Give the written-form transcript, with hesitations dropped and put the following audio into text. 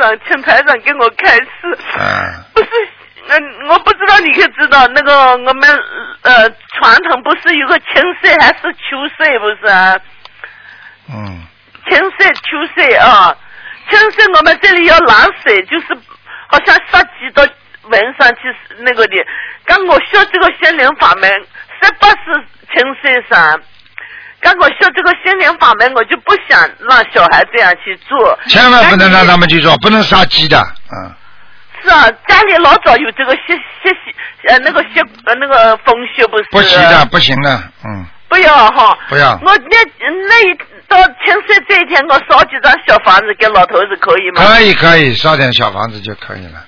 长，请台长给我开示。不是，我不知道你可知道那个我们传统不是有个青色还是秋色不是啊？青色秋色啊，青色我们这里要蓝色，就是好像设计到纹上去那个的。刚我学这个心灵法门，18是青色上。刚我学这个心灵法门，我就不想让小孩这样去做。 千万不能让他们去做，不能杀鸡的。 是啊，家里老早有这个那个风穴不是？ 不行的，不行的， 不要哈。 不要。 我那一到青色这一天，我烧几张小房子给老头子可以吗？ 可以，烧点小房子就可以了。